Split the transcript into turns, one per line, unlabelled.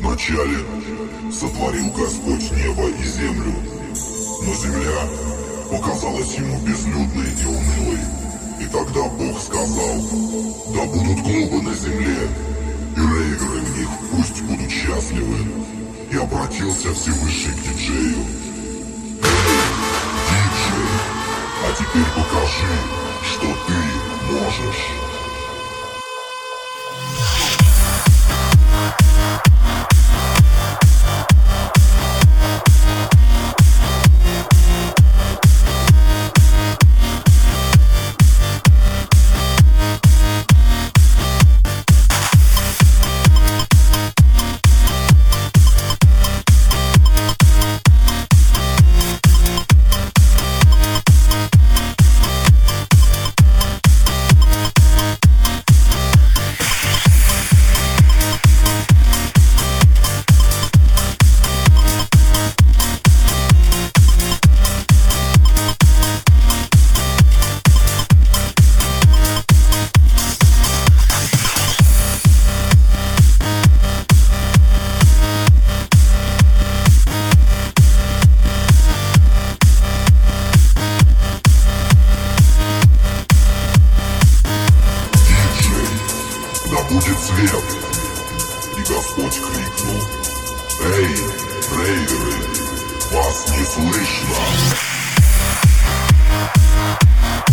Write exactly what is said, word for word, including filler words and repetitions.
Вначале сотворил Господь небо и землю, но земля показалась ему безлюдной и унылой. И тогда Бог сказал: да будут клубы на земле, и рейверы в них пусть будут счастливы. И обратился Всевышний к диджею: эй, диджей, а теперь покажи, что ты можешь. Будет свет. И Господь крикнул: эй, рейверы, вас не слышно.